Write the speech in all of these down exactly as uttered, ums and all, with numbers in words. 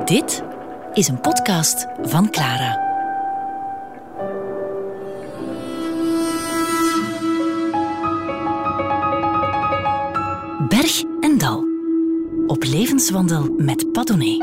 Dit is een podcast van Clara. Berg en dal. Op levenswandel met Padone.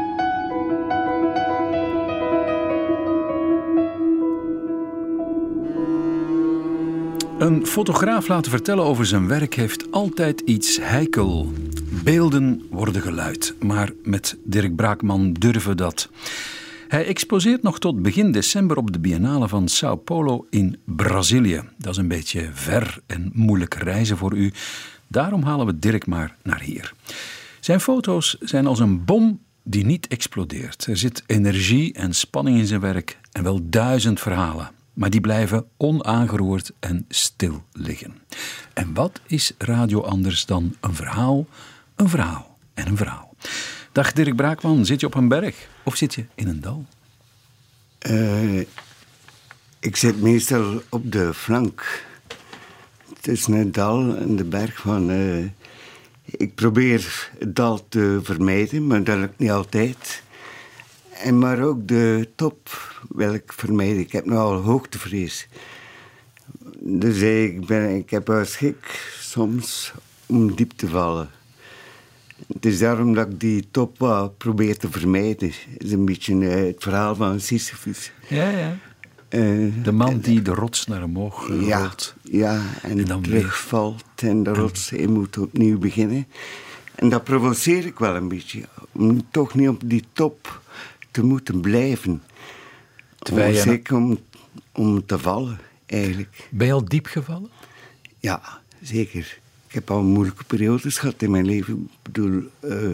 Een fotograaf laten vertellen over zijn werk heeft altijd iets heikel. Beelden worden geluid, maar met Dirk Braakman durven we dat. Hij exposeert nog tot begin december op de Biennale van Sao Paulo in Brazilië. Dat is een beetje ver en moeilijk reizen voor u. Daarom halen we Dirk maar naar hier. Zijn foto's zijn als een bom die niet explodeert. Er zit energie en spanning in zijn werk en wel duizend verhalen. Maar die blijven onaangeroerd en stil liggen. En wat is radio anders dan een verhaal, een verhaal en een verhaal? Dag Dirk Braakman, zit je op een berg of zit je in een dal? Uh, ik zit meestal op de flank. Tussen het dal en de berg. Van, uh, ik probeer het dal te vermijden, maar dat lukt niet altijd. En maar ook de top wil ik vermijden. Ik heb nogal hoogtevrees. Dus ik, ben, ik heb wel schik soms om diep te vallen. Het is daarom dat ik die top uh, probeer te vermijden. Het is een beetje uh, het verhaal van Sisyphus. Ja, ja. Uh, de man die de rots naar omhoog rolt. Ja, ja, en, en dan terugvalt weer. En de rots en... moet opnieuw beginnen. En dat provoceer ik wel een beetje. Om toch niet op die top te moeten blijven. Terwijl je... Zeker om, om te vallen, eigenlijk. Ben je al diep gevallen? Ja, zeker. Ik heb al moeilijke periodes gehad in mijn leven. Ik bedoel, uh,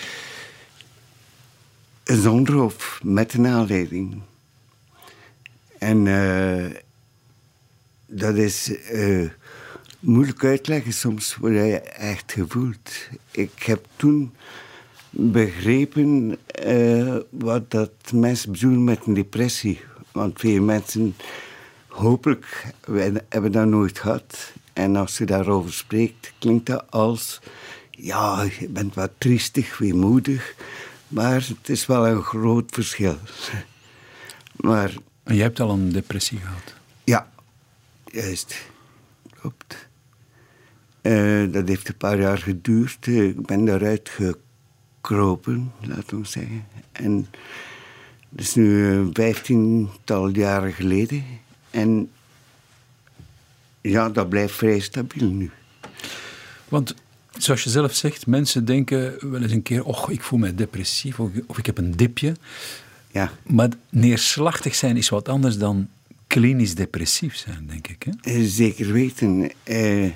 een zonroof met een aanleiding. En uh, dat is uh, moeilijk uitleggen soms wat je echt gevoelt. Ik heb toen begrepen uh, wat dat mensen bedoelen met een depressie. Want veel mensen, hopelijk, hebben dat nooit gehad. En als je daarover spreekt, klinkt dat als... Ja, je bent wat triestig, weemoedig. Maar het is wel een groot verschil. Maar... En jij hebt al een depressie gehad? Ja, juist. Klopt. Uh, dat heeft een paar jaar geduurd. Uh, ik ben daaruit gekropen, laten we zeggen. En dat is nu een vijftiental jaren geleden. En ja, dat blijft vrij stabiel nu. Want, zoals je zelf zegt, mensen denken wel eens een keer... Och, ik voel me depressief of, of ik heb een dipje. Ja. Maar neerslachtig zijn is wat anders dan klinisch depressief zijn, denk ik. Hè? Uh, zeker weten. Uh,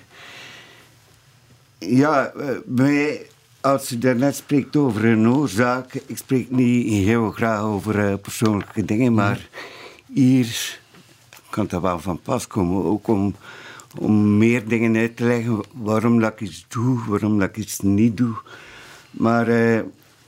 ja, uh, bij, als je daarnet spreekt over een oorzaak... Ik spreek niet heel graag over uh, persoonlijke dingen, maar hier kan dat wel van pas komen. Ook om, om meer dingen uit te leggen waarom dat ik iets doe, waarom dat ik iets niet doe. Maar... Uh,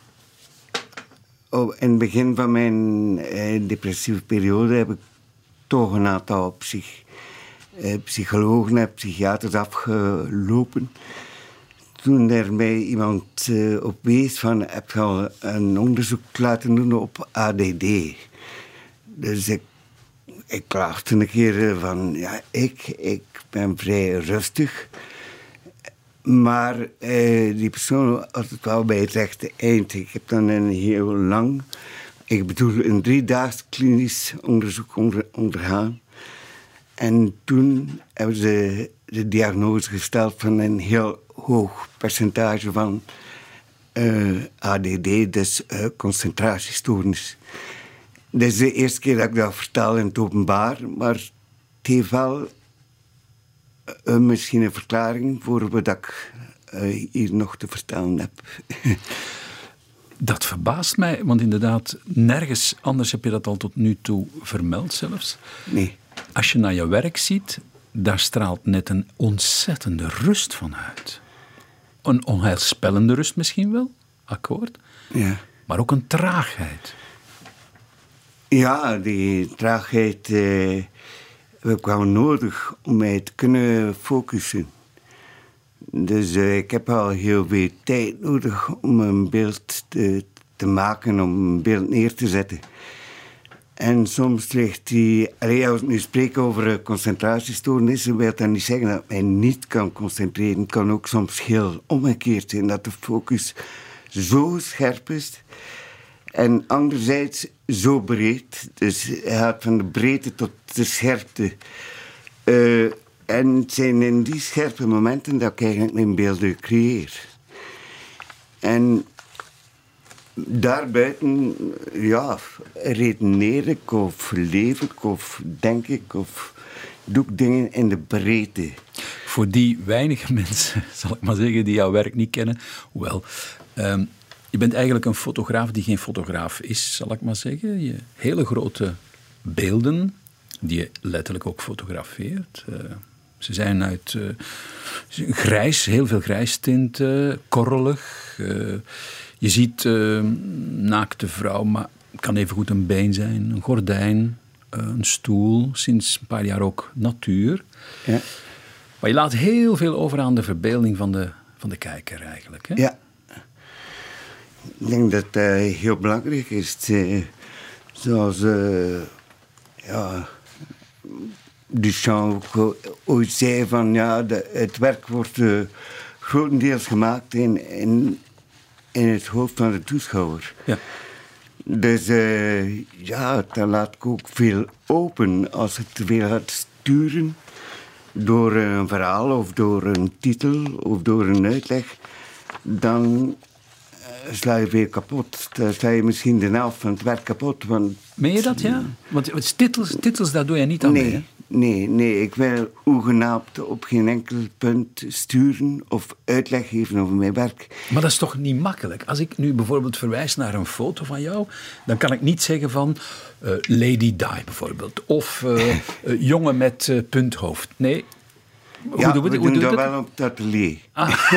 Oh, in het begin van mijn eh, depressieve periode heb ik toch een aantal psych, eh, psychologen en psychiaters afgelopen. Toen er mij iemand eh, op wees van, heb je al een onderzoek laten doen op A D D. Dus ik, ik klaagde een keer van, ja, ik, ik ben vrij rustig. Maar eh, die persoon had het wel bij het rechte eind. Ik heb dan een heel lang, ik bedoel een driedaags klinisch onderzoek onder, ondergaan. En toen hebben ze de diagnose gesteld van een heel hoog percentage van uh, A D D, dus uh, concentratiestoornis. Dat is de eerste keer dat ik dat vertel in het openbaar, maar het heeft wel... Uh, misschien een verklaring voor wat ik uh, hier nog te vertellen heb. Dat verbaast mij, want inderdaad, nergens anders heb je dat al tot nu toe vermeld zelfs. Nee. Als je naar je werk ziet, daar straalt net een ontzettende rust van uit. Een onheilspellende rust misschien wel, akkoord. Ja. Maar ook een traagheid. Ja, die traagheid... Uh, heb ik wel nodig om mij te kunnen focussen. Dus uh, ik heb al heel veel tijd nodig om een beeld te, te maken om een beeld neer te zetten. En soms ligt die... Allee, als ik nu spreek over concentratiestoornissen, wil dat niet zeggen dat ik mij niet kan concentreren. Het kan ook soms heel omgekeerd zijn, dat de focus zo scherp is. En anderzijds zo breed. Dus hij gaat van de breedte tot de scherpte. Uh, en het zijn in die scherpe momenten dat ik eigenlijk mijn beelden creëer. En daarbuiten, ja, redeneer ik of leef ik of denk ik of doe ik dingen in de breedte. Voor die weinige mensen, zal ik maar zeggen, die jouw werk niet kennen, hoewel... Um, je bent eigenlijk een fotograaf die geen fotograaf is, zal ik maar zeggen. Je hele grote beelden, die je letterlijk ook fotografeert. Uh, ze zijn uit uh, grijs, heel veel grijstinten, korrelig. Uh, je ziet uh, naakte vrouw, maar het kan evengoed een been zijn, een gordijn, uh, een stoel. Sinds een paar jaar ook natuur. Ja. Maar je laat heel veel over aan de verbeelding van de, van de kijker eigenlijk. Hè? Ja. Ik denk dat dat uh, heel belangrijk is. Uh, zoals uh, ja, Duchamp ook ooit zei van ja, de, het werk wordt uh, grotendeels gemaakt in, in, in het hoofd van de toeschouwer. Ja. Dus uh, ja, dan laat ik ook veel open. Als het te veel gaat sturen door een verhaal of door een titel of door een uitleg, dan sla je weer kapot. Dan sla je misschien de helft van het werk kapot. Want... Meen je dat, ja? Want titels, titels daar doe je niet aan nee, mee, hè? Nee, nee. Ik wil hoegenaamd op geen enkel punt sturen of uitleg geven over mijn werk. Maar dat is toch niet makkelijk? Als ik nu bijvoorbeeld verwijs naar een foto van jou, dan kan ik niet zeggen van uh, Lady Di bijvoorbeeld. Of uh, uh, jongen met uh, punthoofd. Nee. Hoe ja, doen we, we hoe doen doen dat dat wel op het atelier. Ah.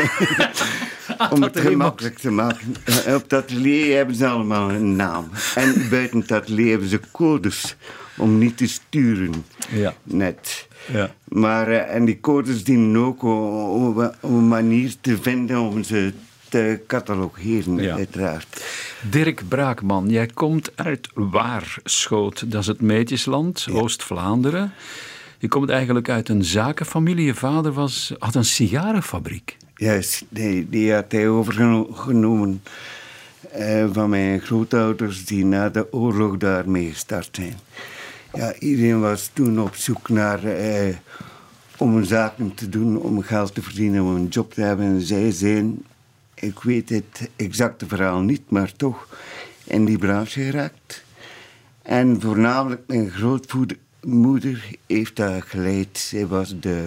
Om het gemakkelijk te maken. Op het atelier hebben ze allemaal een naam. En buiten het atelier hebben ze codes om niet te sturen. Ja. Net. Ja. Maar, uh, en die codes dienen ook om, om een manier te vinden om ze te catalogeren, ja. Uiteraard. Dirk Braakman, jij komt uit Waarschoot. Dat is het Meetjesland, ja. Oost-Vlaanderen. Je komt eigenlijk uit een zakenfamilie. Je vader was, had een sigarenfabriek. Juist, die, die had hij overgenomen uh, van mijn grootouders die na de oorlog daarmee gestart zijn. Ja, iedereen was toen op zoek naar uh, om een zaken te doen, om geld te verdienen, om een job te hebben. En zij zijn, ik weet het exacte verhaal niet, maar toch in die branche geraakt. En voornamelijk mijn grootmoeder moeder heeft dat geleid. Zij was de,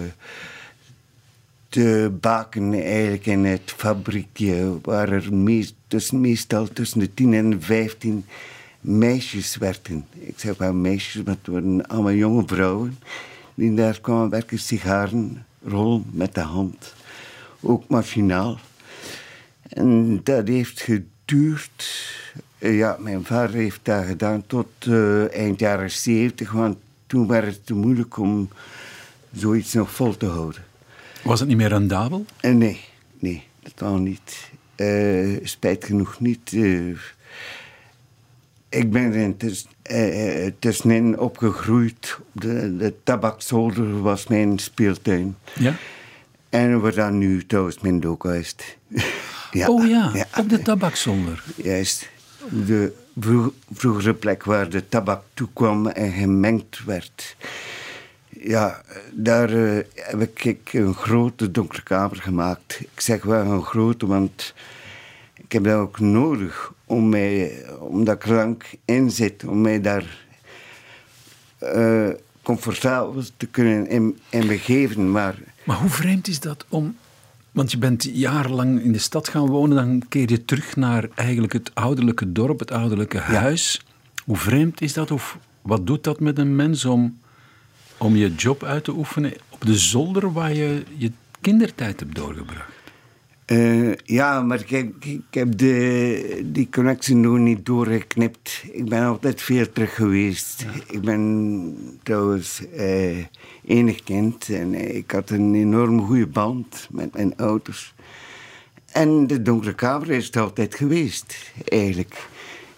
de baken eigenlijk in het fabriekje, waar er meest, tussen, meestal tussen de tien en de vijftien meisjes werkten. Ik zeg wel meisjes, maar het waren allemaal jonge vrouwen die daar kwamen werken, sigaren, rollen met de hand. Ook machinaal. En dat heeft geduurd. Ja, mijn vader heeft dat gedaan tot uh, eind jaren zeventig, want toen werd het te moeilijk om zoiets nog vol te houden. Was het niet meer rendabel? Uh, nee, nee, totaal niet. Uh, spijt genoeg niet. Uh, ik ben er tuss- uh, tussenin opgegroeid. De, de tabakzolder was mijn speeltuin. Ja? En waar dan nu trouwens mijn dookhuis. Ja. Oh ja, ja, op de tabakzolder. Juist. De vroeg, vroegere plek waar de tabak toekwam en gemengd werd. Ja, daar uh, heb ik een grote donkere kamer gemaakt. Ik zeg wel een grote, want ik heb dat ook nodig om mij, omdat ik er lang in zit, om mij daar uh, comfortabel te kunnen in, in begeven. Maar, maar hoe vreemd is dat om... Want je bent jarenlang in de stad gaan wonen, dan keer je terug naar eigenlijk het ouderlijke dorp, het ouderlijke huis. Ja. Hoe vreemd is dat? Of wat doet dat met een mens om, om je job uit te oefenen op de zolder waar je je kindertijd hebt doorgebracht? Uh, ja, maar ik heb, ik heb de, die connectie nog niet doorgeknipt. Ik ben altijd veel terug geweest. Ja. Ik ben trouwens uh, enig kind en ik had een enorm goede band met mijn ouders. En de donkere kamer is het altijd geweest, eigenlijk.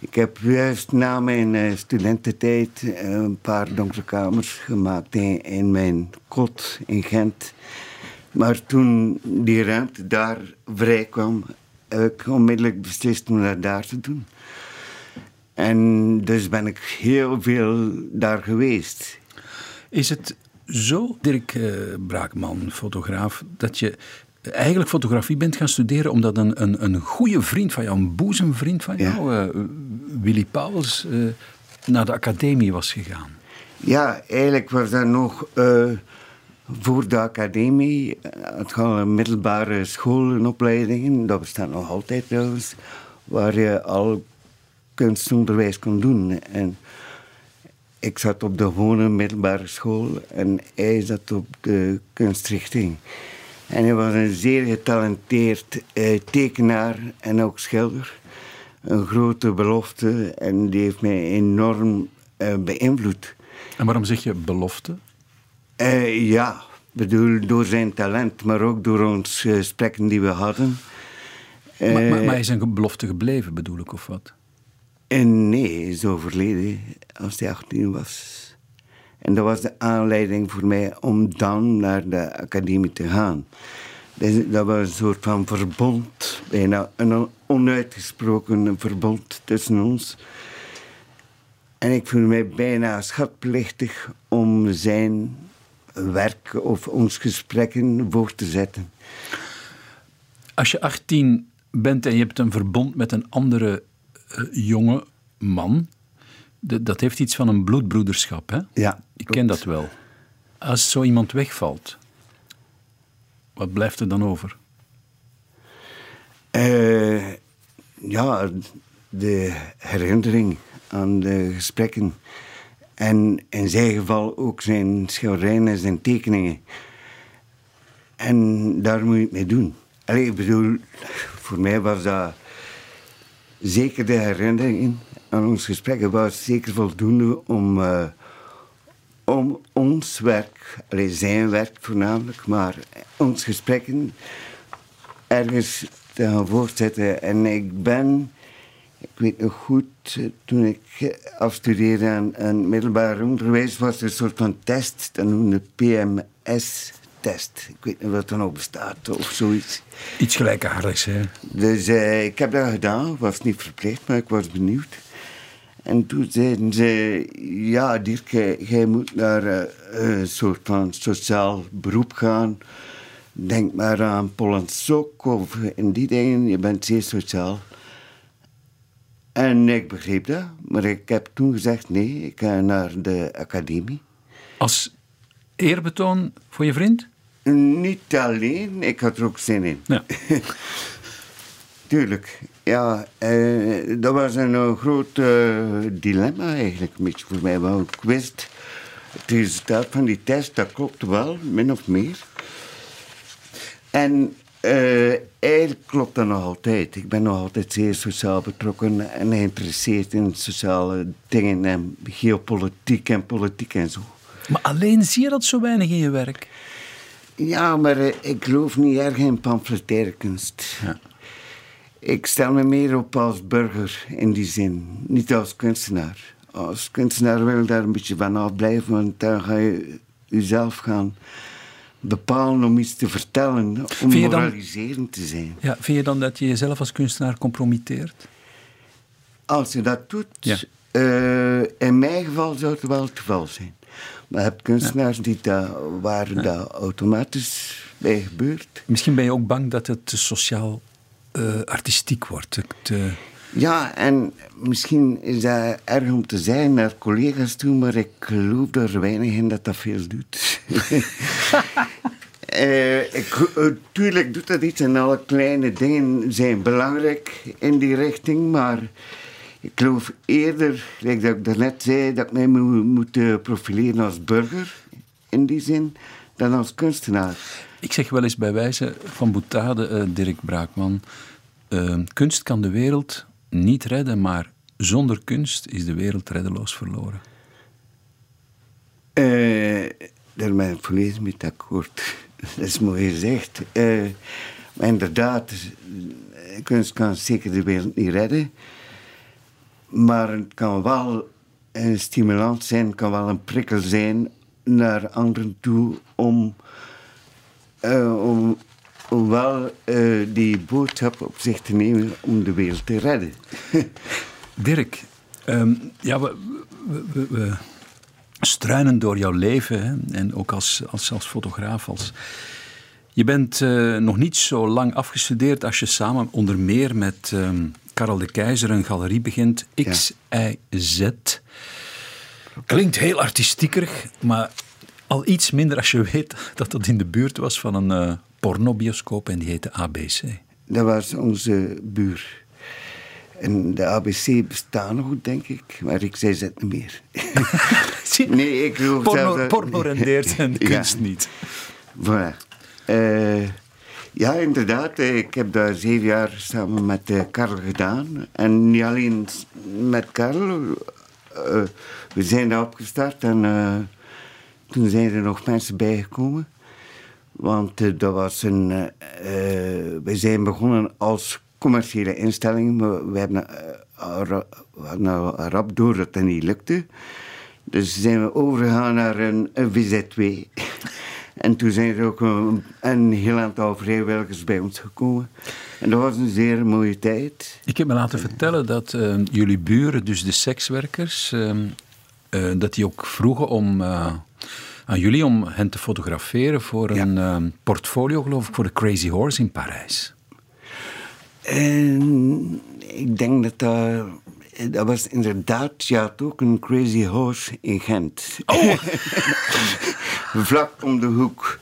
Ik heb juist na mijn uh, studententijd uh, een paar donkere kamers gemaakt in, in mijn kot in Gent. Maar toen die ruimte daar vrij kwam, heb ik onmiddellijk beslist om dat daar te doen. En dus ben ik heel veel daar geweest. Is het zo, Dirk uh, Braakman, fotograaf, dat je eigenlijk fotografie bent gaan studeren omdat een, een, een goede vriend van jou, een boezemvriend van jou, ja. uh, Willy Pauwels, uh, naar de academie was gegaan? Ja, eigenlijk was dat nog uh, voor de academie. Het gaan middelbare scholenopleidingen, dat bestaat nog altijd trouwens, waar je al kunstonderwijs kon doen. En ik zat op de gewone middelbare school en hij zat op de kunstrichting. En hij was een zeer getalenteerd eh, tekenaar en ook schilder. Een grote belofte en die heeft mij enorm eh, beïnvloed. En waarom zeg je belofte? Uh, ja, bedoel, door zijn talent, maar ook door ons uh, gesprekken die we hadden. Uh, maar, maar, maar is een belofte gebleven, bedoel ik, of wat? En nee, hij is overleden als hij achttien was. En dat was de aanleiding voor mij om dan naar de academie te gaan. Dus dat was een soort van verbond, bijna een onuitgesproken verbond tussen ons. En ik voelde mij bijna schatplichtig om zijn werk of ons gesprekken voor te zetten. Als je achttien bent en je hebt een verbond met een andere uh, jonge man, de, dat heeft iets van een bloedbroederschap, hè? Ja. Ik ken dat wel. Als zo iemand wegvalt, wat blijft er dan over? Uh, ja, de herinnering aan de gesprekken. En in zijn geval ook zijn schilderijen en zijn tekeningen. En daar moet je het mee doen. Allee, ik bedoel, voor mij was dat zeker de herinnering aan ons gesprekken was zeker voldoende om, uh, om ons werk, allee, zijn werk voornamelijk, maar ons gesprekken ergens te gaan voortzetten. En ik ben, ik weet nog goed, toen ik afstudeerde aan, aan middelbaar onderwijs, was er een soort van test, dat noemde P M S-test. Ik weet niet wat er nog bestaat of zoiets. Iets gelijkaardigs, hè? Dus uh, ik heb dat gedaan, was niet verplicht, maar ik was benieuwd. En toen zeiden ze, ja Dirk, jij moet naar uh, een soort van sociaal beroep gaan. Denk maar aan Pol en Sok of in die dingen, je bent zeer sociaal. En ik begreep dat, maar ik heb toen gezegd nee, ik ga naar de academie. Als eerbetoon voor je vriend? Niet alleen, ik had er ook zin in. Ja. Tuurlijk, ja, eh, dat was een uh, groot uh, dilemma eigenlijk, een beetje voor mij. Want ik wist, het resultaat van die test, dat klopte wel, min of meer. En uh, eigenlijk klopt dat nog altijd. Ik ben nog altijd zeer sociaal betrokken en geïnteresseerd in sociale dingen en geopolitiek en politiek en zo. Maar alleen zie je dat zo weinig in je werk? Ja, maar uh, ik geloof niet erg in pamfletaire kunst. Ja. Ik stel me meer op als burger in die zin, niet als kunstenaar. Als kunstenaar wil je daar een beetje van afblijven, want dan ga je jezelf gaan bepalen om iets te vertellen, om moraliserend te zijn. Ja, vind je dan dat je jezelf als kunstenaar compromitteert? Als je dat doet, ja. uh, in mijn geval zou het wel het geval zijn. Maar je hebt kunstenaars ja. die dat, waar ja. dat automatisch bij gebeurt. Misschien ben je ook bang dat het te sociaal uh, artistiek wordt. Te... Ja, en misschien is dat erg om te zeggen naar collega's toe, maar ik geloof er weinig in dat dat veel doet. uh, ik, uh, tuurlijk doet dat iets en alle kleine dingen zijn belangrijk in die richting, maar ik geloof eerder, like dat ik daarnet zei, dat ik mij moet, moet uh, profileren als burger, in die zin, dan als kunstenaar. Ik zeg wel eens bij wijze van boutade, uh, Dirk Braakman, uh, kunst kan de wereld niet redden, maar zonder kunst is de wereld reddeloos verloren. Uh, daar ben ik volledig mee akkoord. Dat is mooi gezegd. Uh, maar inderdaad, kunst kan zeker de wereld niet redden. Maar het kan wel een stimulans zijn, kan wel een prikkel zijn naar anderen toe om, uh, om, om wel uh, die boodschap op zich te nemen om de wereld te redden. Dirk, um, ja, we, we, we, we struinen door jouw leven, hè? En ook als, als, als fotograaf. Als... Je bent uh, nog niet zo lang afgestudeerd als je samen onder meer met um, Karel de Keizer een galerie begint, X I Z. Klinkt heel artistiekerig, maar al iets minder als je weet dat dat in de buurt was van een uh, pornobioscoop en die heette A B C. Dat was onze buur. En de A B C bestaat nog, denk ik, maar ik zei het niet meer. Nee, ik geloof porno, dat... porno rendeert en kunst ja. niet. Voilà. Uh, ja, inderdaad. Ik heb daar zeven jaar samen met uh, Karel gedaan. En niet alleen met Karel. Uh, we zijn daar opgestart en uh, toen zijn er nog mensen bijgekomen. Want uh, dat was een... Uh, uh, we zijn begonnen als commerciële instelling. Maar we hebben uh, uh, rap door dat het niet lukte. Dus zijn we overgegaan naar een, een V Z twee. En toen zijn er ook een, een heel aantal vrijwilligers bij ons gekomen. En dat was een zeer mooie tijd. Ik heb me laten vertellen dat uh, jullie buren, dus de sekswerkers, uh, uh, dat die ook vroegen om, uh, aan jullie om hen te fotograferen voor een ja. uh, portfolio, geloof ik, voor de Crazy Horse in Parijs. En ik denk dat dat... Dat was inderdaad, je had ook een Crazy Horse in Gent. Oh. Vlak om de hoek.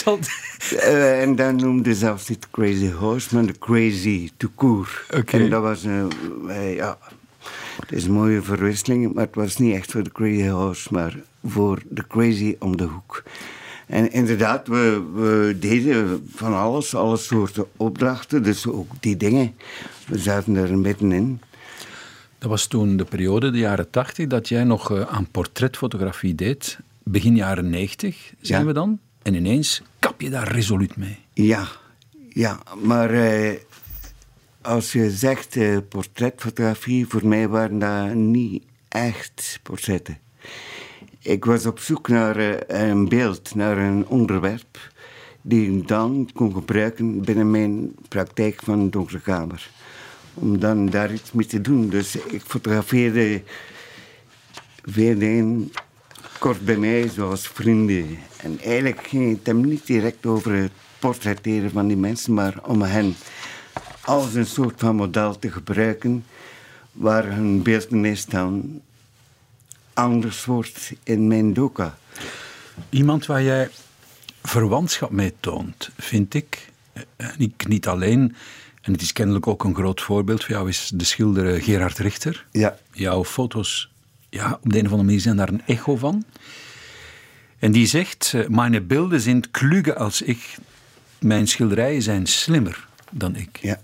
uh, en dan noemde ze zelfs niet Crazy Horse, maar de Crazy to Court. Okay. En dat was een, uh, ja, het is een mooie verwisseling, maar het was niet echt voor de Crazy Horse, maar voor de Crazy om de hoek. En inderdaad, we, we deden van alles, alle soorten opdrachten, dus ook die dingen. We zaten er middenin. Dat was toen de periode, de jaren tachtig, dat jij nog uh, aan portretfotografie deed. Begin jaren negentig zijn ja. we dan. En ineens kap je daar resoluut mee. Ja, ja maar uh, als je zegt uh, portretfotografie, voor mij waren dat niet echt portretten. Ik was op zoek naar uh, een beeld, naar een onderwerp, die ik dan kon gebruiken binnen mijn praktijk van donkere kamer. Om dan daar iets mee te doen. Dus ik fotografeerde veel dingen kort bij mij, zoals vrienden. En eigenlijk ging het hem niet direct over het portretteren van die mensen, maar om hen als een soort van model te gebruiken, waar hun beeldenis dan anders wordt in mijn doka. Iemand waar jij verwantschap mee toont, vind ik, en ik niet alleen... En het is kennelijk ook een groot voorbeeld voor jou, is de schilder Gerard Richter. Ja. Jouw foto's, ja, op de een of andere manier zijn daar een echo van. En die zegt, mijn beelden zijn klüger als ik. Mijn schilderijen zijn slimmer dan ik. Ja.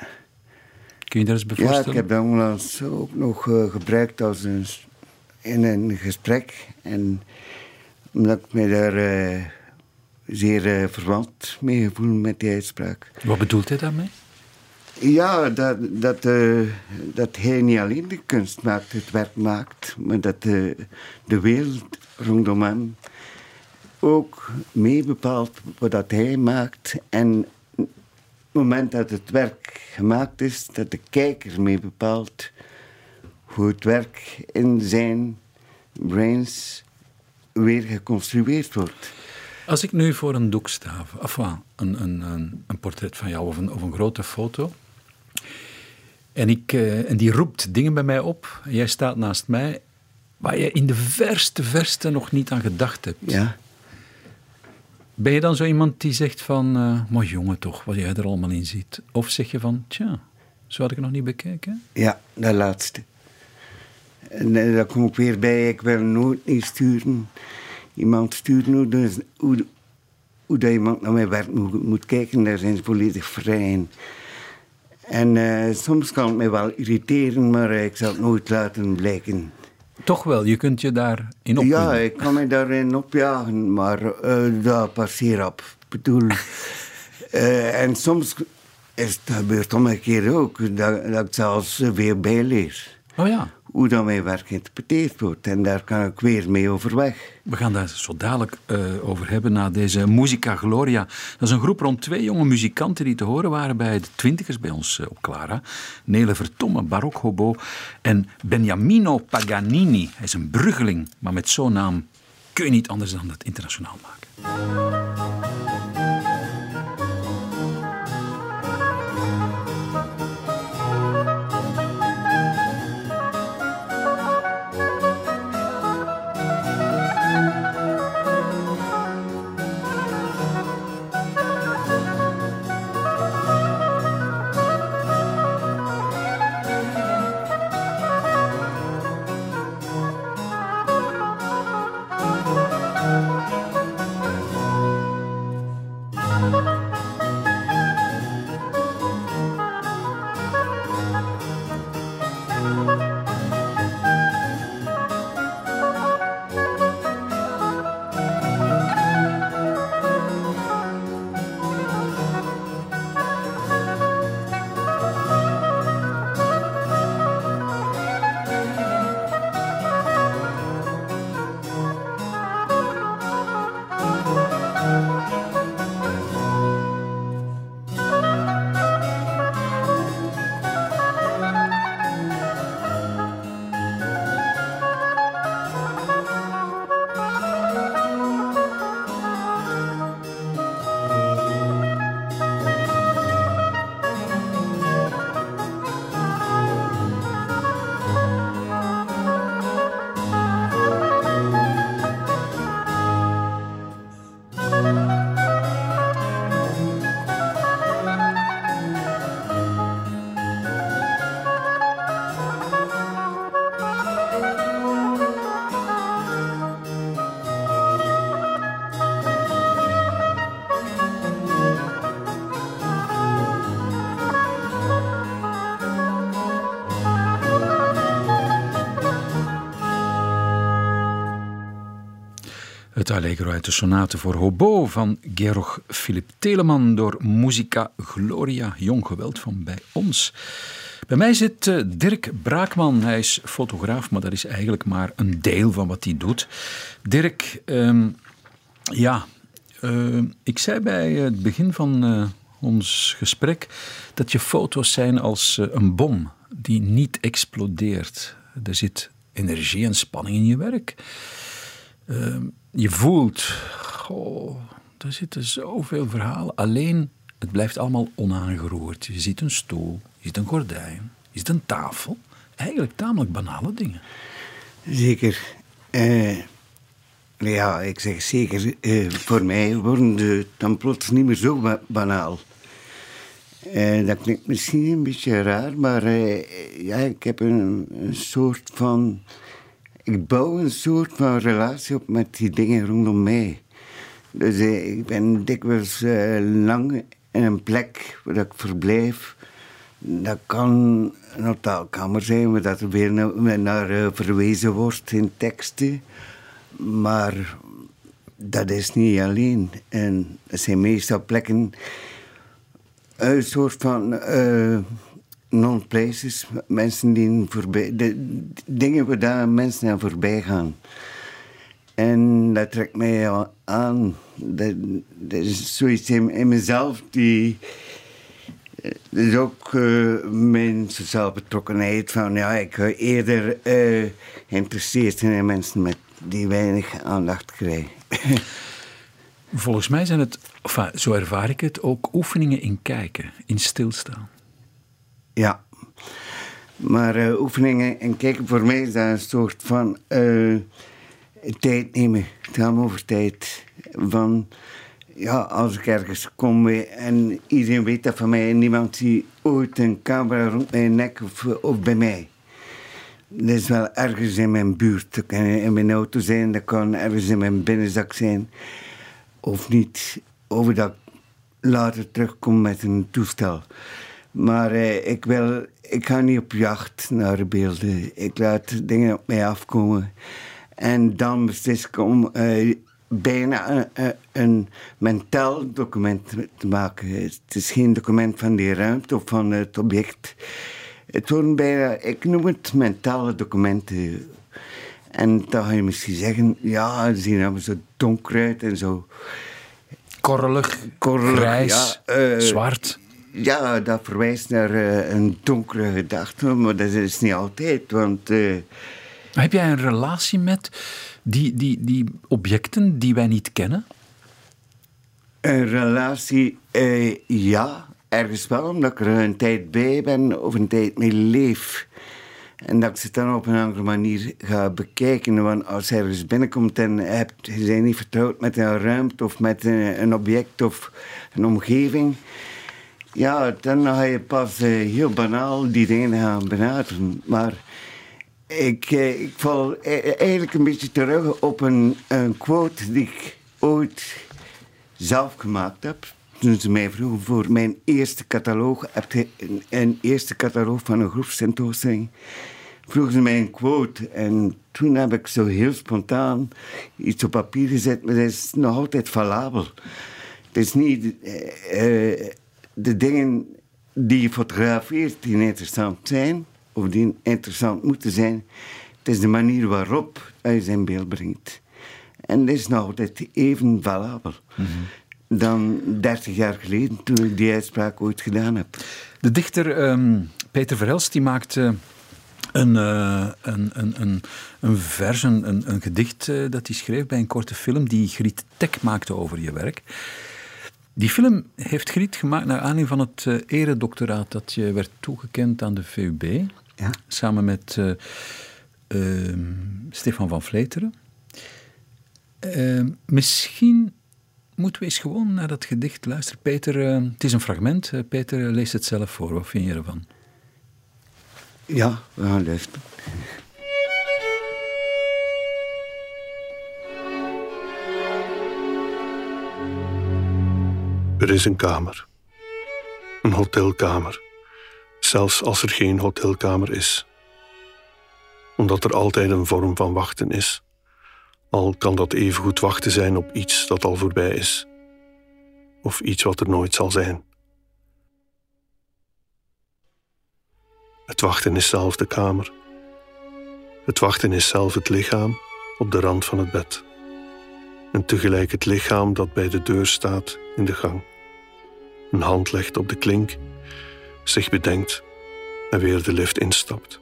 Kun je daar eens bij voorstellen? Ja, ik heb dat onlangs ook nog uh, gebruikt als een, in een gesprek. En omdat ik me daar uh, zeer uh, verwant mee gevoel met die uitspraak. Wat bedoelt hij daarmee? Ja, dat, dat, uh, dat hij niet alleen de kunst maakt, het werk maakt, maar dat uh, de wereld rondom hem ook mee bepaalt wat dat hij maakt. En op het moment dat het werk gemaakt is, dat de kijker mee bepaalt hoe het werk in zijn brains weer geconstrueerd wordt. Als ik nu voor een doek sta, of een, een, een, een portret van jou of een, of een grote foto, en, ik, uh, en die roept dingen bij mij op, en jij staat naast mij, waar je in de verste, verste nog niet aan gedacht hebt. Ja. Ben je dan zo iemand die zegt van, uh, maar jongen toch, wat jij er allemaal in ziet? Of zeg je van, tja, zo had ik het nog niet bekeken? Ja, dat laatste. En uh, daar kom ik weer bij, ik wil nooit niet sturen. Iemand stuurt nu, dus hoe, hoe dat iemand naar mijn werk moet, moet kijken, daar zijn ze volledig vrij in. En uh, soms kan het mij wel irriteren, maar uh, ik zal het nooit laten blijken. Toch wel, je kunt je daarin opwinden. Ja, ik kan me daarin opjagen, maar uh, dat passeer op. Ik bedoel, uh, en soms is het gebeurt omgekeerd ook, dat, dat ik zelfs weer bijleer. Oh ja. hoe dan mijn werk geïnterpreteerd wordt. En daar kan ik weer mee overweg. We gaan daar zo dadelijk uh, over hebben na deze Musica Gloria. Dat is een groep rond twee jonge muzikanten die te horen waren bij de twintigers bij ons uh, op Clara. Nele Vertomme, barok hobo, en Beniamino Paganini. Hij is een bruggeling, maar met zo'n naam kun je niet anders dan het internationaal maken. Het Allegro uit de sonate voor hobo van Georg Philipp Telemann door Musica Gloria, jong geweld van bij ons. Bij mij zit uh, Dirk Braakman. Hij is fotograaf, maar dat is eigenlijk maar een deel van wat hij doet. Dirk, uh, ja, uh, ik zei bij het begin van uh, ons gesprek dat je foto's zijn als uh, een bom die niet explodeert. Er zit energie en spanning in je werk. Uh, je voelt, goh, er zitten zoveel verhalen. Alleen, het blijft allemaal onaangeroerd. Je ziet een stoel, je ziet een gordijn, je ziet een tafel. Eigenlijk tamelijk banale dingen. Zeker. Uh, ja, ik zeg zeker. Uh, voor mij worden ze dan plots niet meer zo ba- banaal. Uh, dat klinkt misschien een beetje raar, maar uh, ja, ik heb een, een soort van... Ik bouw een soort van relatie op met die dingen rondom mij. Dus uh, ik ben dikwijls uh, lang in een plek waar ik verblijf. Dat kan een hotelkamer zijn, waar dat er weer naar, naar uh, verwezen wordt in teksten. Maar dat is niet alleen. En dat zijn meestal plekken... Een soort van... Uh, non-places, mensen die voorbij... De, de dingen waar daar mensen aan voorbij gaan. En dat trekt mij aan. Dat, dat is zoiets in, in mezelf die... Dat is ook uh, mijn sociale betrokkenheid van... Ja, ik ga eerder uh, geïnteresseerd zijn in mensen met die weinig aandacht krijgen. Volgens mij zijn het, enfin, zo ervaar ik het, ook oefeningen in kijken, in stilstaan. Ja, maar uh, oefeningen en kijken voor mij is dat een soort van uh, tijd nemen. Het gaat over tijd. Van, ja, als ik ergens kom en iedereen weet dat van mij en niemand ziet ooit een camera rond mijn nek of, of bij mij. Dat is wel ergens in mijn buurt. Dat kan in mijn auto zijn, dat kan ergens in mijn binnenzak zijn. Of niet, of dat ik later terugkom met een toestel. Maar eh, ik, wil, ik ga niet op jacht naar beelden. Ik laat dingen op mij afkomen. En dan beslis ik om uh, bijna een, een mentaal document te maken. Het is geen document van die ruimte of van het object. Het worden bijna, ik noem het mentale documenten. En dan ga je misschien zeggen, ja, ze zien allemaal zo donker uit en zo. Korrelig, Korrelig, grijs, ja, uh, zwart. Ja, dat verwijst naar uh, een donkere gedachte, maar dat is niet altijd, want... Uh, Heb jij een relatie met die, die, die objecten die wij niet kennen? Een relatie, uh, ja, ergens wel, omdat ik er een tijd bij ben of een tijd mee leef. En dat ik ze dan op een andere manier ga bekijken. Want als je ergens binnenkomt en hebt, je bent niet vertrouwd met een ruimte of met een, een object of een omgeving, ja, dan ga je pas uh, heel banaal die dingen gaan benaderen. Maar ik, uh, ik val eigenlijk een beetje terug op een, een quote die ik ooit zelf gemaakt heb. Toen ze mij vroegen voor mijn eerste catalogus, heb je een, een eerste catalogus van een groepstentoonstelling, vroegen ze mij een quote. En toen heb ik zo heel spontaan iets op papier gezet, maar dat is nog altijd valabel. Het is niet uh, uh, de dingen die je fotografeert die interessant zijn, of die interessant moeten zijn. Het is de manier waarop je ze in beeld brengt. En dat is nog altijd even valabel. Mm-hmm. Dan dertig jaar geleden, toen ik die uitspraak ooit gedaan heb. De dichter um, Peter Verhelst die maakt uh, een, uh, een, een, een, een vers, een, een, een gedicht uh, dat hij schreef bij een korte film die Griet Tek maakte over je werk. Die film heeft Griet gemaakt naar aanleiding van het uh, eredoctoraat dat je werd toegekend aan de V U B. Ja. Samen met uh, uh, Stefan van Vleteren. Uh, misschien moeten we eens gewoon naar dat gedicht luisteren. Peter, uh, het is een fragment. Uh, Peter uh, leest het zelf voor. Wat vind je ervan? Ja, we gaan luisteren. Er is een kamer. Een hotelkamer. Zelfs als er geen hotelkamer is. Omdat er altijd een vorm van wachten is. Al kan dat evengoed wachten zijn op iets dat al voorbij is. Of iets wat er nooit zal zijn. Het wachten is zelf de kamer. Het wachten is zelf het lichaam op de rand van het bed. En tegelijk het lichaam dat bij de deur staat in de gang. Een hand legt op de klink, zich bedenkt en weer de lift instapt.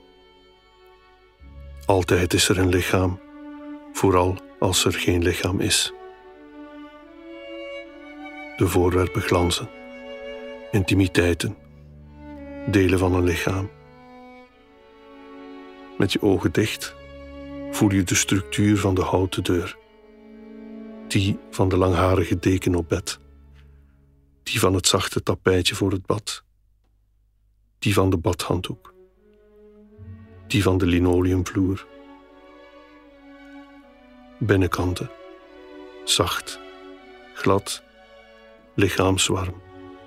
Altijd is er een lichaam, vooral als er geen lichaam is. De voorwerpen glanzen, intimiteiten, delen van een lichaam. Met je ogen dicht voel je de structuur van de houten deur. Die van de langharige deken op bed. Die van het zachte tapijtje voor het bad. Die van de badhanddoek. Die van de linoleumvloer. Binnenkanten. Zacht. Glad. Lichaamswarm.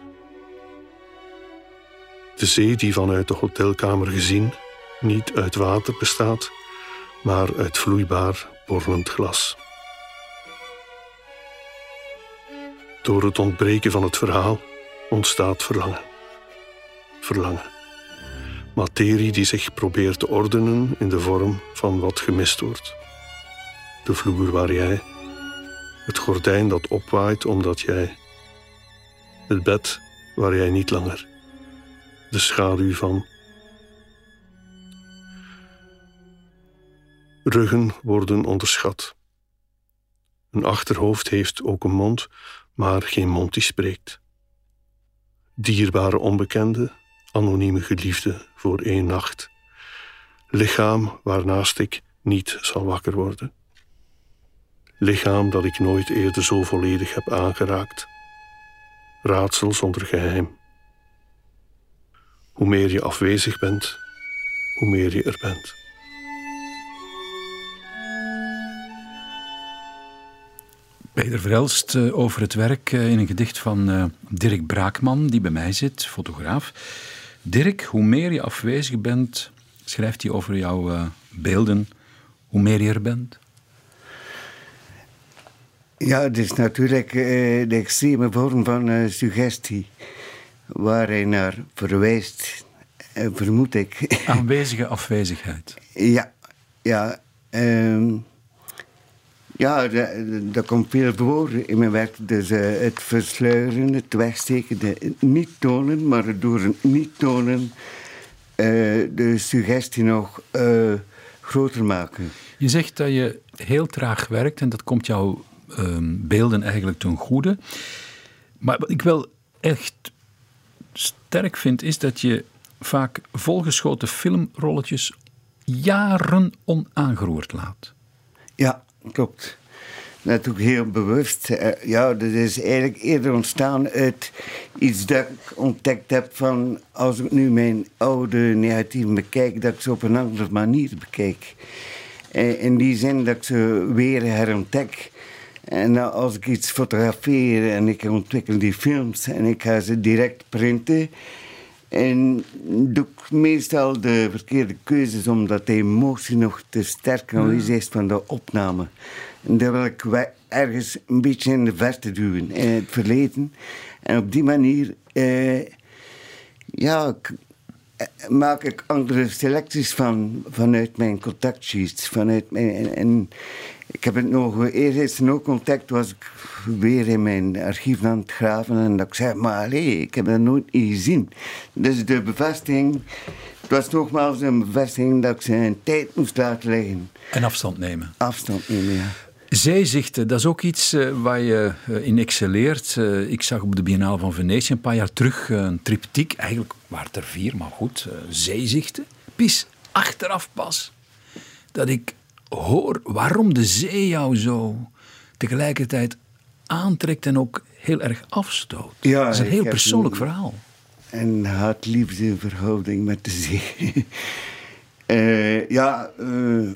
De zee die vanuit de hotelkamer gezien niet uit water bestaat, maar uit vloeibaar, borrelend glas. Door het ontbreken van het verhaal ontstaat verlangen. Verlangen. Materie die zich probeert te ordenen in de vorm van wat gemist wordt. De vloer waar jij, het gordijn dat opwaait omdat jij, het bed waar jij niet langer, de schaduw van. Ruggen worden onderschat. Een achterhoofd heeft ook een mond, maar geen mond die spreekt. Dierbare onbekende, anonieme geliefde voor één nacht. Lichaam waarnaast ik niet zal wakker worden. Lichaam dat ik nooit eerder zo volledig heb aangeraakt. Raadsel zonder geheim. Hoe meer je afwezig bent, hoe meer je er bent. Peter Verhelst uh, over het werk uh, in een gedicht van uh, Dirk Braakman, die bij mij zit, fotograaf. Dirk, hoe meer je afwezig bent, schrijft hij over jouw uh, beelden, hoe meer je er bent? Ja, het is natuurlijk uh, de extreme vorm van uh, suggestie, waar hij naar verwijst. uh, vermoed ik. Aanwezige afwezigheid. Ja, ja. Um, ja, dat komt veel voor in mijn werk. Dus uh, het versluieren, het wegsteken, het niet tonen, maar door het niet tonen uh, de suggestie nog uh, groter maken. Je zegt dat je heel traag werkt en dat komt jouw uh, beelden eigenlijk ten goede. Maar wat ik wel echt sterk vind, is dat je vaak volgeschoten filmrolletjes jaren onaangeroerd laat. Ja, klopt. Dat doe ik heel bewust. Uh, ja, dat is eigenlijk eerder ontstaan uit iets dat ik ontdekt heb van... als ik nu mijn oude negatieven bekijk, dat ik ze op een andere manier bekijk. Uh, in die zin dat ik ze weer herontdek. En als ik iets fotografeer en ik ontwikkel die films en ik ga ze direct printen... en doe ik meestal de verkeerde keuzes omdat de emotie nog te sterk aanwezig is van de opname. En dat wil ik ergens een beetje in de verte duwen, in het verleden. En op die manier eh, ja, maak ik andere selecties van, vanuit mijn contactsheets. Vanuit mijn, en, en ik heb het nog, eerst in ook contact was ik weer in mijn archief aan het graven en dat ik zei, maar allee, ik heb dat nooit niet gezien. Dus de bevestiging, het was nogmaals een bevestiging dat ik ze een tijd moest laten liggen. En afstand nemen. Afstand nemen, ja. Zeezichten, dat is ook iets uh, waar je uh, in excelleert. Uh, ik zag op de Biennale van Venetië een paar jaar terug uh, een triptiek. Eigenlijk waren het er vier, maar goed. Uh, zeezichten. Pis, achteraf pas. Dat ik hoor waarom de zee jou zo tegelijkertijd aantrekt en ook heel erg afstoot. Ja, dat is een heel persoonlijk een, verhaal. Een haat-liefde verhouding met de zee. uh, ja... Uh,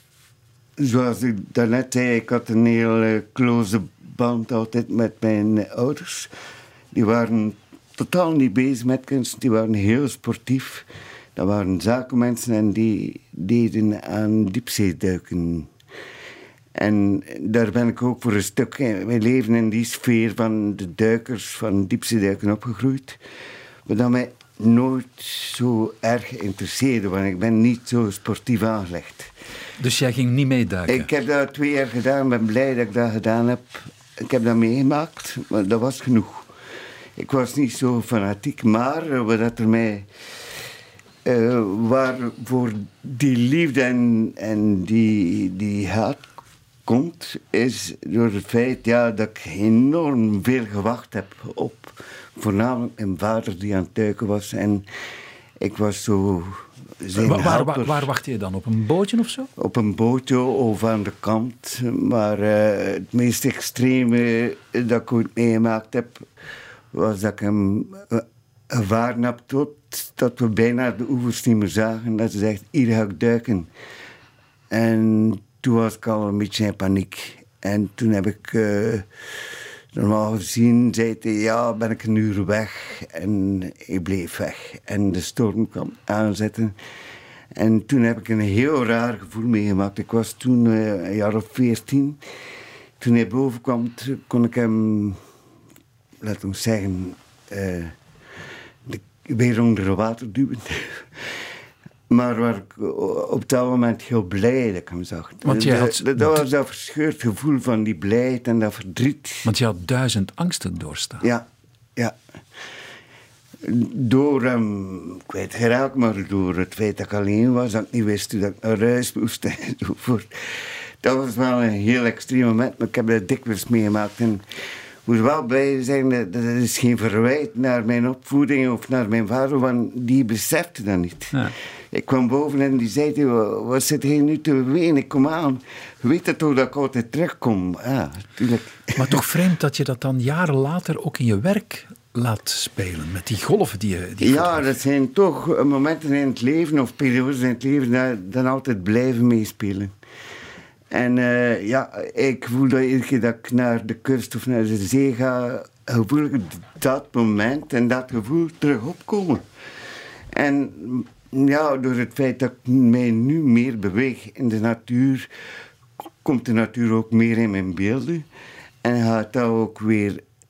Zoals ik daarnet zei, ik had een heel close band altijd met mijn ouders. Die waren totaal niet bezig met kunst, die waren heel sportief. Dat waren zakenmensen en die deden aan diepzeeduiken. En daar ben ik ook voor een stuk in mijn leven in die sfeer van de duikers, van diepzeeduiken opgegroeid. Maar dat mij nooit zo erg interesseerde, want ik ben niet zo sportief aangelegd. Dus jij ging niet meeduiken? Ik heb dat twee jaar gedaan, ben blij dat ik dat gedaan heb. Ik heb dat meegemaakt, maar dat was genoeg. Ik was niet zo fanatiek, maar wat er mij... Uh, waar voor die liefde en, en die, die haat komt, is door het feit ja, dat ik enorm veel gewacht heb op voornamelijk mijn vader die aan het duiken was. En ik was zo... Waar, waar, waar, waar wacht je dan? Op een bootje of zo? Op een bootje of aan de kant. Maar uh, het meest extreme dat ik ooit meegemaakt heb, was dat ik hem uh, gevaren heb tot dat we bijna de oevers niet meer zagen. Dat ze zegt, hier ga ik duiken. En toen was ik al een beetje in paniek. En toen heb ik... Uh, normaal gezien zei hij, ja, ben ik een uur weg. En ik bleef weg. En de storm kwam aanzetten. En toen heb ik een heel raar gevoel meegemaakt. Ik was toen uh, een jaar of veertien. Toen hij boven kwam, kon ik hem, laten we zeggen, uh, de, weer onder water duwen. Maar waar ik op dat moment heel blij dat ik hem zag. Want jij had... dat, dat was dat verscheurd gevoel van die blijheid en dat verdriet. Want je had duizend angsten doorstaan. Ja, ja. Door hem kwijtgeraakt, maar door het feit dat ik alleen was, dat ik niet wist hoe dat ik naar huis moest enzovoort. Dat was wel een heel extreem moment, maar ik heb dat dikwijls meegemaakt. En ik moet wel blij zijn, dat, dat is geen verwijt naar mijn opvoeding of naar mijn vader, want die besefte dat niet. Ja. Ik kwam boven en die zei, wat zit hier nu te bewegen? Ik kom aan. Weet het toch dat ik altijd terugkom? Ja, natuurlijk. Maar toch vreemd dat je dat dan jaren later ook in je werk laat spelen. Met die golven die je... Die ja, dat zijn toch momenten in het leven of periodes in het leven dat dan altijd blijven meespelen. En uh, ja, ik voel dat iedere keer dat ik naar de kust of naar de zee ga, voel ik dat moment en dat gevoel terug opkomen. En ja, door het feit dat ik mij nu meer beweeg in de natuur, komt de natuur ook meer in mijn beelden. En gaat dat ook weer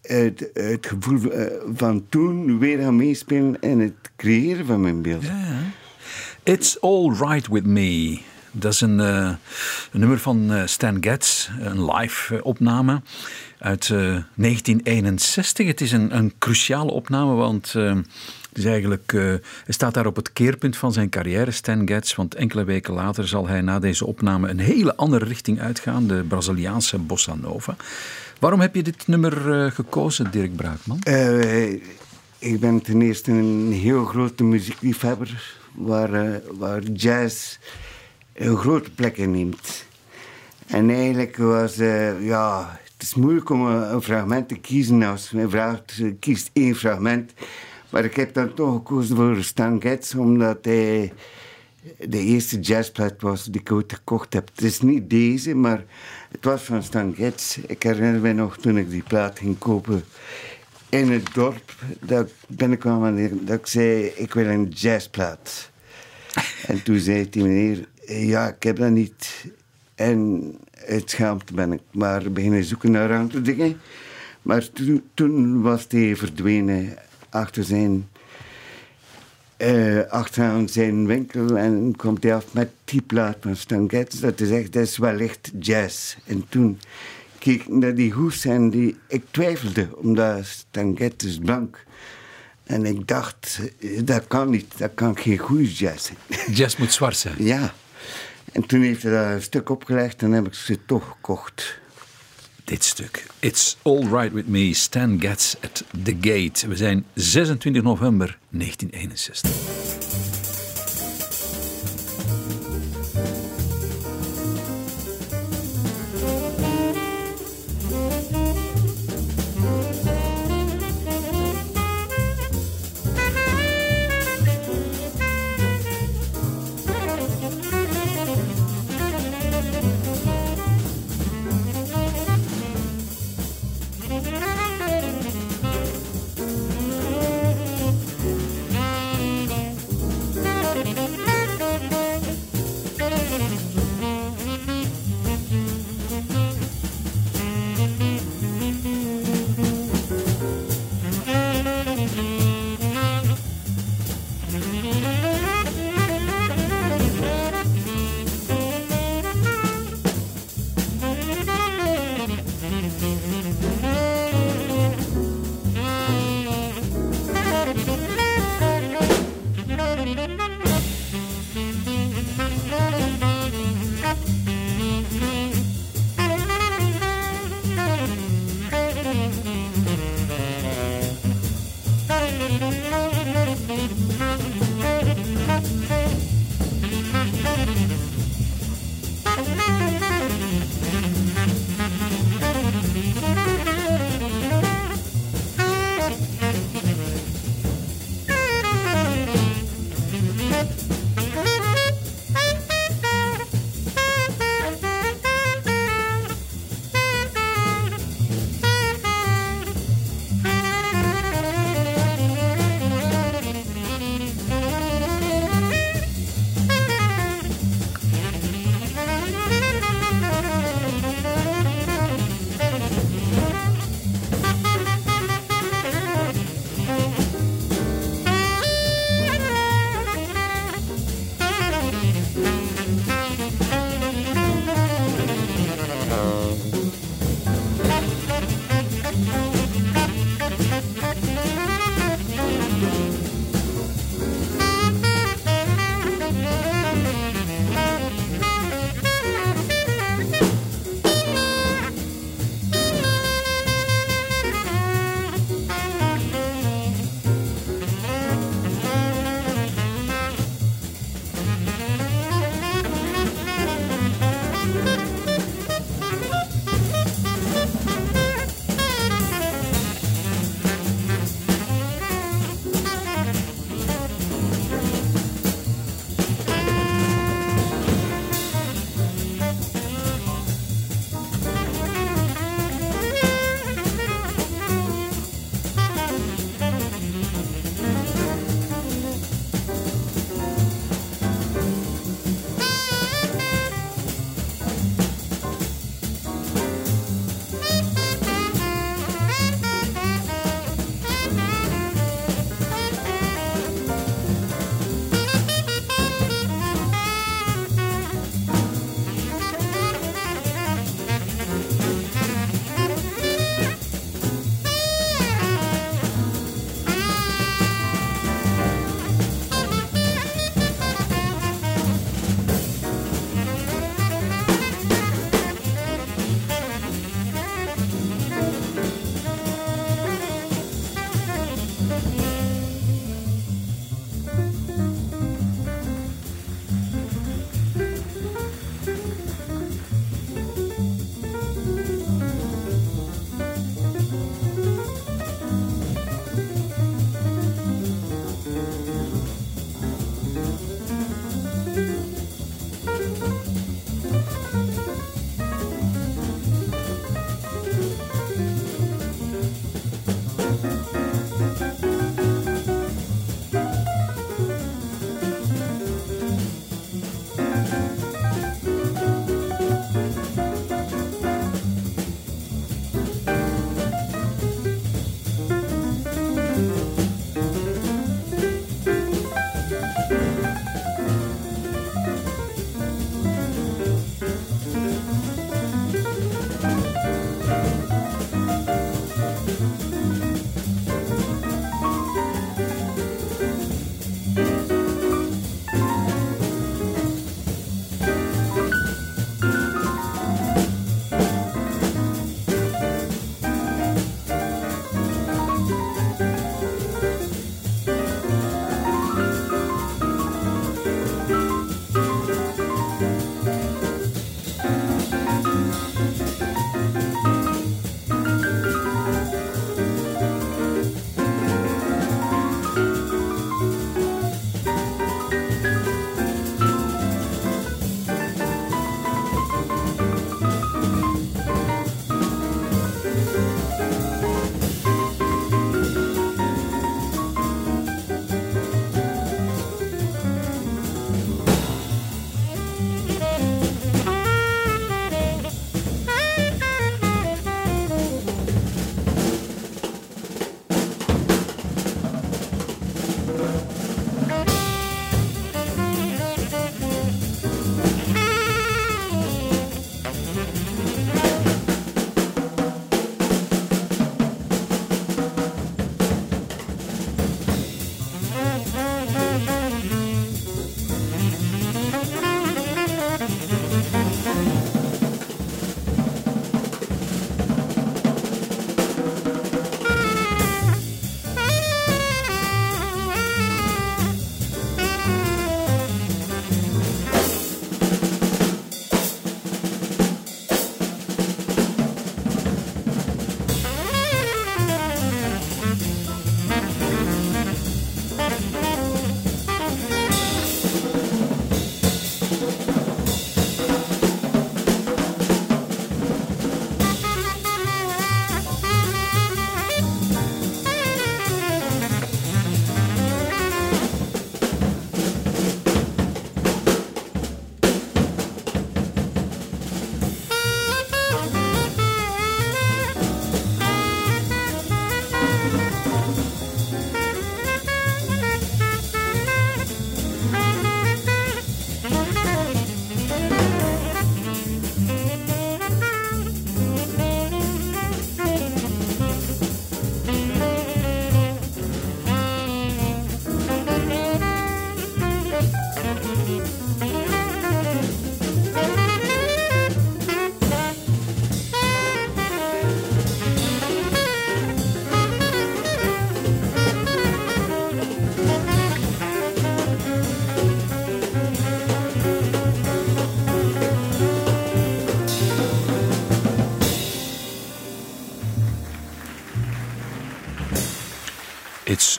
het, het gevoel van toen weer gaan meespelen in het creëren van mijn beeld. Ja. It's All Right With Me. Dat is een, uh, een nummer van uh, Stan Getz, een live uh, opname uit uh, negentien eenenzestig. Het is een, een cruciale opname, want uh, het is eigenlijk, uh, hij staat daar op het keerpunt van zijn carrière, Stan Getz, want enkele weken later zal hij na deze opname een hele andere richting uitgaan, de Braziliaanse bossa nova. Waarom heb je dit nummer uh, gekozen, Dirk Braakman? Uh, ik ben ten eerste een heel grote muziekliefhebber, waar, uh, waar jazz een grote plek inneemt. En eigenlijk was, uh, ja, het is moeilijk om een, een fragment te kiezen. Als men vraagt, kiest één fragment. Maar ik heb dan toch gekozen voor Stan Getz, omdat hij de eerste jazzplaat was die ik ooit gekocht heb. Het is niet deze, maar het was van Stan Getz. Ik herinner me nog toen ik die plaat ging kopen in het dorp. Dat ik binnenkwam en dat ik zei, ik wil een jazzplaat. En toen zei die meneer, ja, ik heb dat niet. En uit schaamte ben ik maar beginnen zoeken naar andere dingen. Maar to, toen was hij verdwenen achter zijn, uh, achteraan zijn winkel. En komt hij af met die plaat van Stan Getz. Dat is echt, dat is wel echt jazz. En toen keek ik naar die hoes en die, ik twijfelde, omdat Stan Getz is blank. En ik dacht, dat kan niet, dat kan geen goede jazz zijn. Jazz moet zwart zijn. Ja. En toen heeft hij daar een stuk opgelegd en heb ik ze toch gekocht. Dit stuk. It's All Right With Me, Stan Getz at the Gate. We zijn zesentwintig november negentien eenenzestig.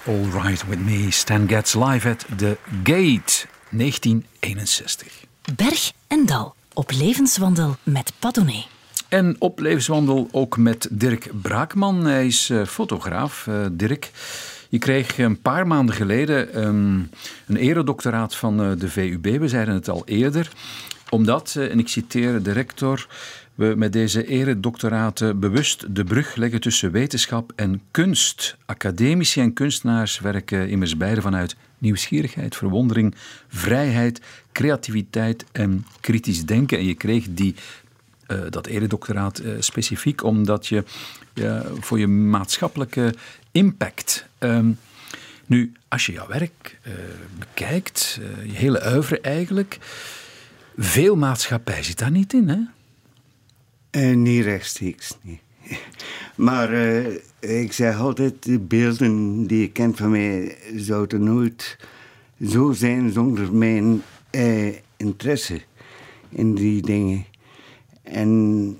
All Right With Me. Stan Getz live at The Gate, negentien eenenzestig. Berg en Dal op levenswandel met Padone. En op levenswandel ook met Dirk Braakman. Hij is uh, fotograaf. Uh, Dirk, je kreeg een paar maanden geleden um, een eredoctoraat van uh, de V U B. We zeiden het al eerder. Omdat, uh, en ik citeer de rector, we met deze eredoctoraten bewust de brug leggen tussen wetenschap en kunst. Academici en kunstenaars werken immers beide vanuit nieuwsgierigheid, verwondering, vrijheid, creativiteit en kritisch denken. En je kreeg die, uh, dat eredoctoraat uh, specifiek omdat je uh, voor je maatschappelijke impact... Um, nu, als je jouw werk uh, bekijkt, uh, je hele oeuvre eigenlijk, veel maatschappij zit daar niet in, hè? Uh, niet rechtstreeks, nee. Maar uh, ik zeg altijd, de beelden die je kent van mij zouden nooit zo zijn zonder mijn uh, interesse in die dingen. En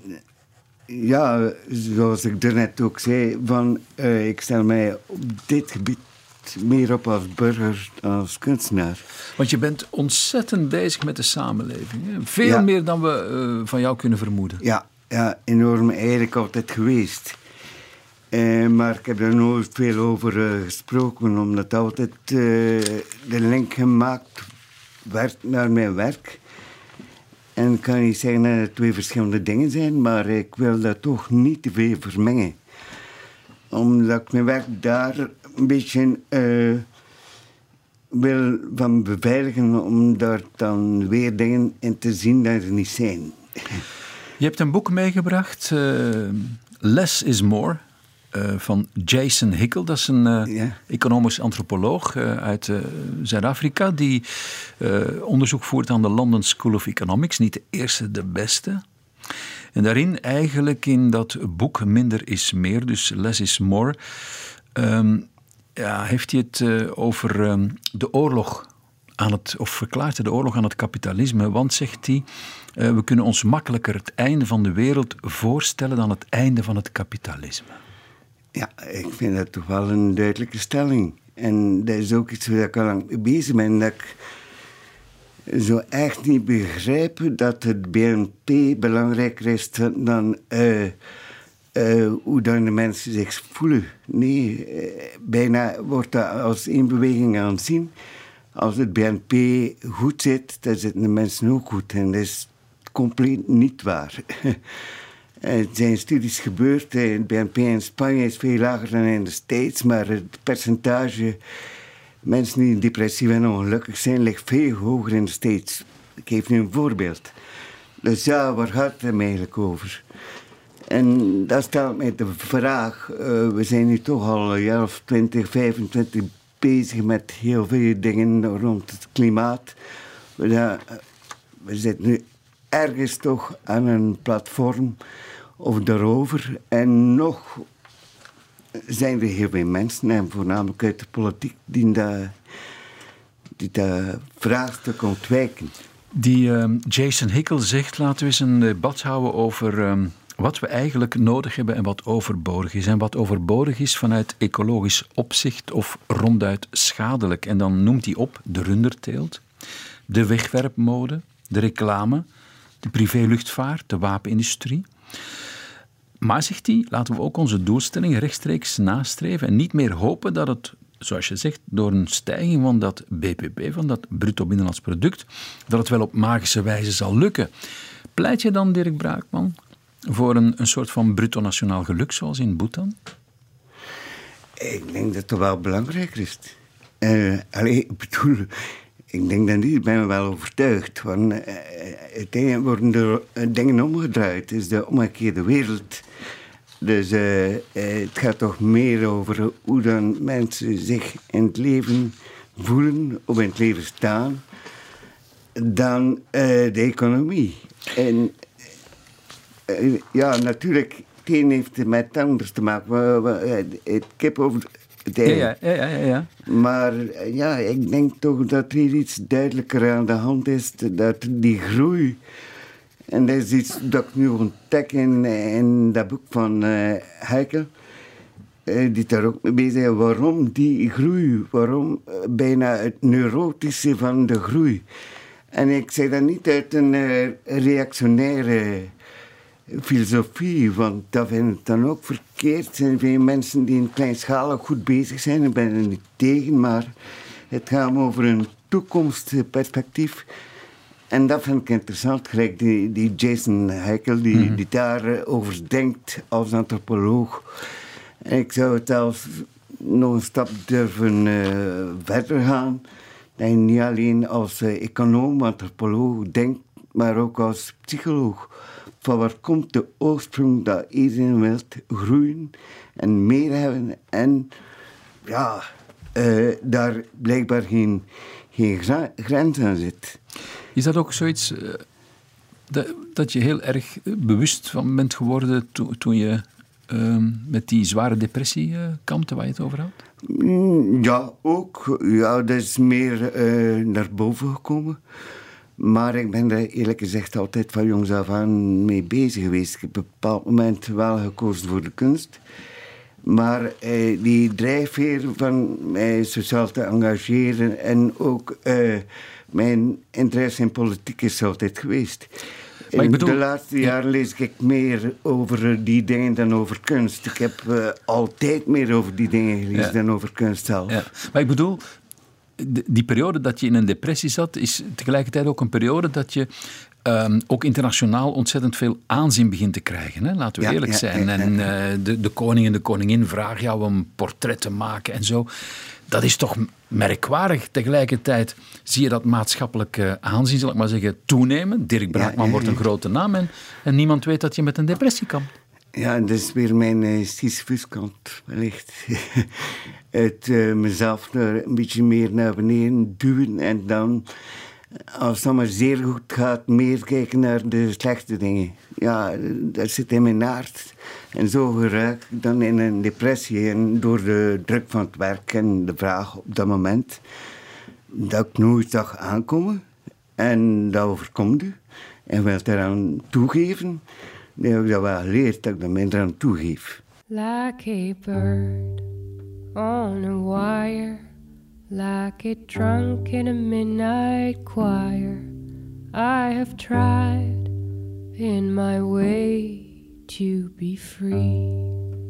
ja, zoals ik daarnet ook zei, van, uh, ik stel mij op dit gebied meer op als burger dan als kunstenaar. Want je bent ontzettend bezig met de samenleving. Hè? Veel ja. meer dan we uh, van jou kunnen vermoeden. Ja, ja, enorm eigenlijk altijd geweest. Uh, maar ik heb er nooit veel over uh, gesproken, omdat altijd uh, de link gemaakt werd naar mijn werk. En ik kan niet zeggen dat het twee verschillende dingen zijn, maar ik wil dat toch niet te veel vermengen. Omdat ik mijn werk daar een beetje uh, wil van beveiligen, om daar dan weer dingen in te zien dat er niet zijn. Je hebt een boek meegebracht, uh, Less is More, uh, van Jason Hickel. Dat is een uh, ja. economisch antropoloog uh, uit uh, Zuid-Afrika die uh, onderzoek voert aan de London School of Economics. Niet de eerste, de beste. En daarin eigenlijk in dat boek Minder is Meer, dus Less is More, um, ja, heeft hij het uh, over um, de oorlog aan het, of verklaart hij de oorlog aan het kapitalisme, want, zegt hij, uh, we kunnen ons makkelijker het einde van de wereld voorstellen dan het einde van het kapitalisme. Ja, ik vind dat toch wel een duidelijke stelling. En dat is ook iets waar ik al lang mee bezig ben, dat ik zo echt niet begrijp dat het B N P belangrijker is dan uh, uh, hoe dan de mensen zich voelen. Nee, uh, bijna wordt dat als één beweging aan het zien. Als het B N P goed zit, dan zitten de mensen ook goed. En dat is compleet niet waar. Er zijn studies gebeurd. Het B N P in Spanje is veel lager dan in de States, maar het percentage mensen die depressief en ongelukkig zijn ligt veel hoger in de States. Ik geef nu een voorbeeld. Dus ja, waar gaat het hem eigenlijk over? En dat stelt mij de vraag. Uh, we zijn nu toch al een jaar of twintig, vijfentwintig bezig met heel veel dingen rond het klimaat. We, uh, we zitten nu ergens toch aan een platform of daarover. En nog zijn er heel veel mensen, en voornamelijk uit de politiek, die dat, die dat vraagstuk ontwijken. Die uh, Jason Hickel zegt, laten we eens een debat houden over um, wat we eigenlijk nodig hebben en wat overbodig is. En wat overbodig is vanuit ecologisch opzicht of ronduit schadelijk. En dan noemt hij op de runderteelt, de wegwerpmode, de reclame, de privéluchtvaart, de wapenindustrie. Maar, zegt hij, laten we ook onze doelstellingen rechtstreeks nastreven en niet meer hopen dat het, zoals je zegt, door een stijging van dat B P P, van dat bruto binnenlands product, dat het wel op magische wijze zal lukken. Pleit je dan, Dirk Braakman, voor een, een soort van bruto nationaal geluk, zoals in Bhutan? Ik denk dat het wel belangrijker is. Uh, allee, ik bedoel, ik denk dat niet, ik ben wel overtuigd. Want uh, uiteindelijk worden er uh, dingen omgedraaid. Het is de omgekeerde wereld. Dus uh, uh, het gaat toch meer over hoe dan mensen zich in het leven voelen, of in het leven staan, dan uh, de economie. En uh, ja, natuurlijk, het een heeft met het anders te maken. Het kip over het ei. Ja, ja, ja, ja, ja. Maar ja, ik denk toch dat er iets duidelijker aan de hand is, dat die groei. En dat is iets dat ik nu ontdek in, in dat boek van uh, Hickel. uh, die daar ook mee bezig zijn. Waarom die groei? Waarom uh, bijna het neurotische van de groei? En ik zeg dat niet uit een uh, reactionaire filosofie, want dat vind ik dan ook verkeerd. Er zijn veel mensen die in kleinschalig goed bezig zijn, ik ben er niet tegen, maar het gaat over een toekomstperspectief. En dat vind ik interessant, gelijk die, die Jason Hickel, die, mm-hmm. die daarover denkt als antropoloog. En ik zou het zelfs nog een stap durven uh, verder gaan. Dat je niet alleen als uh, econoom, antropoloog denkt, maar ook als psycholoog. Van waar komt de oorsprong dat iedereen wil groeien en meer hebben en ja, uh, daar blijkbaar geen, geen gra- grens aan zit. Is dat ook zoiets uh, dat, dat je heel erg bewust van bent geworden to, toen je uh, met die zware depressie uh, kampte waar je het over had? Ja, ook. Ja, dat is meer uh, naar boven gekomen. Maar ik ben er eerlijk gezegd altijd van jongs af aan mee bezig geweest. Ik heb op een bepaald moment wel gekozen voor de kunst. Maar eh, die drijfveer van mij sociaal te engageren en ook eh, mijn interesse in politiek is altijd geweest. Maar ik bedoel, de laatste jaren lees ik meer over die dingen dan over kunst. Ik heb uh, altijd meer over die dingen gelezen ja. dan over kunst zelf. Ja. Maar ik bedoel, die periode dat je in een depressie zat, is tegelijkertijd ook een periode dat je um, ook internationaal ontzettend veel aanzien begint te krijgen. Hè? Laten we ja, eerlijk ja, zijn. Ja, ja, en uh, de, de koning en de koningin vragen jou om portret te maken en zo. Dat is toch merkwaardig. Tegelijkertijd zie je dat maatschappelijk aanzien, zal ik maar zeggen, toenemen. Dirk Braakman ja, ja, ja. wordt een grote naam en, en niemand weet dat je met een depressie kampt. Ja, dat is weer mijn uh, Sisyphus-kant, wellicht. Het uh, mezelf naar, een beetje meer naar beneden duwen en dan, als het maar zeer goed gaat, meer kijken naar de slechte dingen. Ja, dat zit in mijn aard. En zo geraak ik dan in een depressie. En door de druk van het werk en de vraag op dat moment, dat ik nooit zag aankomen. En dat overkomt u. En wil eraan toegeven. Dan heb ik dat wel geleerd, dat ik er minder aan toegeef. Like a bird on a wire, like a drunk in a midnight choir, I have tried in my way to be free.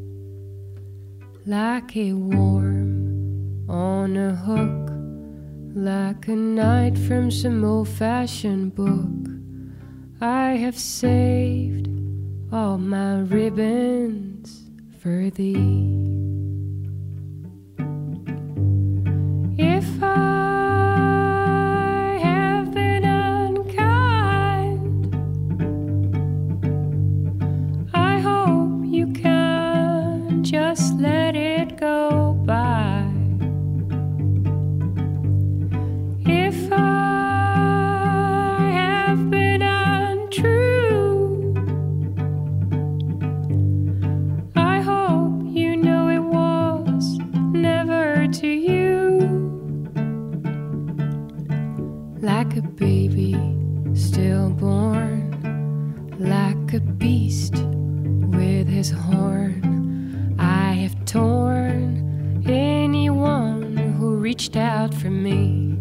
Like a worm on a hook, like a knight from some old-fashioned book, I have saved all my ribbons for thee. If I have been unkind, I hope you can just let it go by. If I have been untrue, I hope you know it was never to you. Like a baby stillborn, like a beast with his horn, I have torn anyone who reached out for me.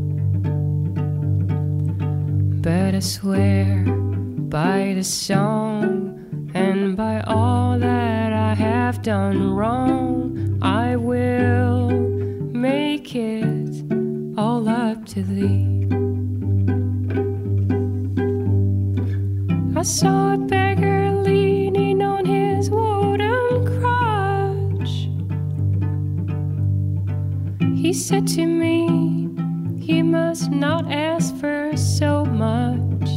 But I swear by the song and by all that I have done wrong, I will make it all up to thee. I saw a beggar leaning on his wooden crutch. He said to me, you must not ask for so much.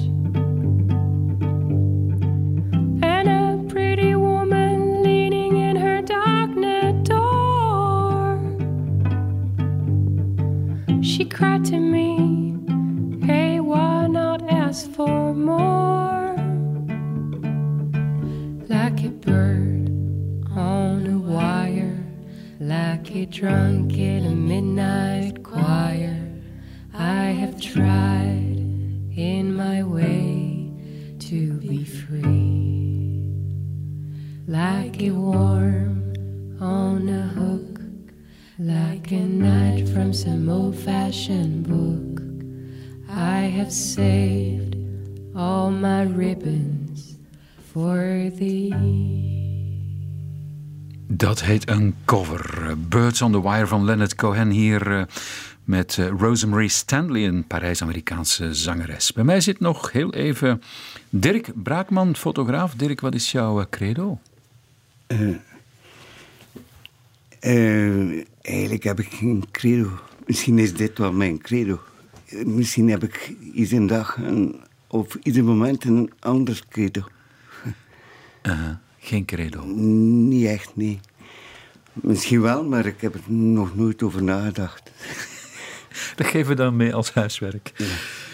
And a pretty woman leaning in her dark-net door, she cried to me, hey, why not ask for more? Like a bird on a wire, like a drunk in a midnight choir, I have tried in my way to be free. Like a worm on from some old-fashioned book. I have saved all my ribbons for thee. Dat heet een cover. Birds on the Wire van Leonard Cohen hier uh, met uh, Rosemary Stanley, een Parijs-Amerikaanse zangeres. Bij mij zit nog heel even Dirk Braakman, fotograaf. Dirk, wat is jouw uh, credo? Uh, uh, eigenlijk heb ik geen credo. Misschien is dit wel mijn credo. Uh, misschien heb ik iedere dag een, of ieder moment een ander credo. Uh, geen credo? Niet echt, nee. Misschien wel, maar ik heb er nog nooit over nagedacht. Dat geven we dan mee als huiswerk. Ja.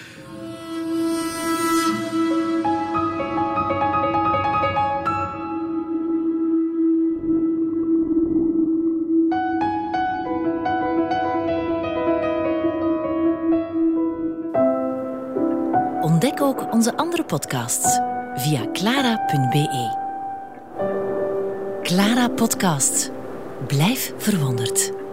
Ontdek ook onze andere podcasts via clara punt b e. Clara Podcast. Blijf verwonderd.